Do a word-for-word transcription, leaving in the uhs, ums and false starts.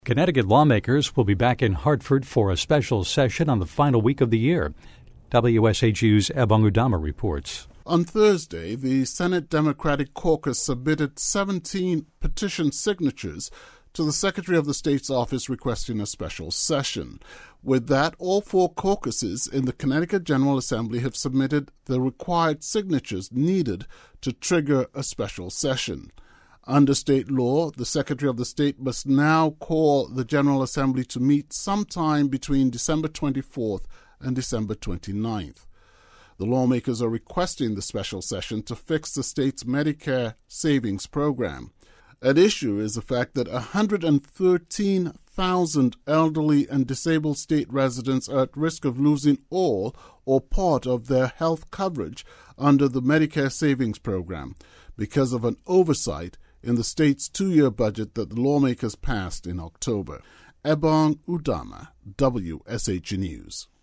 Connecticut lawmakers will be back in Hartford for a special session on the final week of the year. W S H U's Ebong Udama reports. On Thursday, the Senate Democratic Caucus submitted seventeen petition signatures to the Secretary of the State's office requesting a special session. With that, all four caucuses in the Connecticut General Assembly have submitted the required signatures needed to trigger a special session. Under state law, the Secretary of the State must now call the General Assembly to meet sometime between December twenty-fourth and December twenty-ninth. The lawmakers are requesting the special session to fix the state's Medicare savings program. At issue is the fact that one hundred thirteen thousand elderly and disabled state residents are at risk of losing all or part of their health coverage under the Medicare savings program because of an oversight in the state's two-year budget that the lawmakers passed in October. Ebong Udama, W S H News.